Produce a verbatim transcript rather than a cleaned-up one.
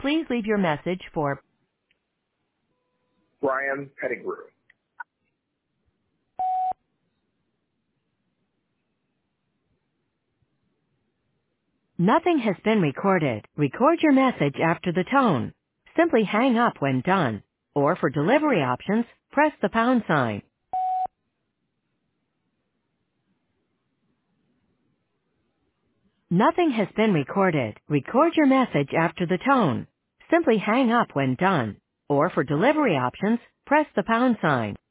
Please leave your message for Brian Pettigrew. Nothing has been recorded. Record your message after the tone. Simply hang up when done. Or for delivery options, press the pound sign. Nothing has been recorded. Record your message after the tone. Simply hang up when done. Or for delivery options, press the pound sign.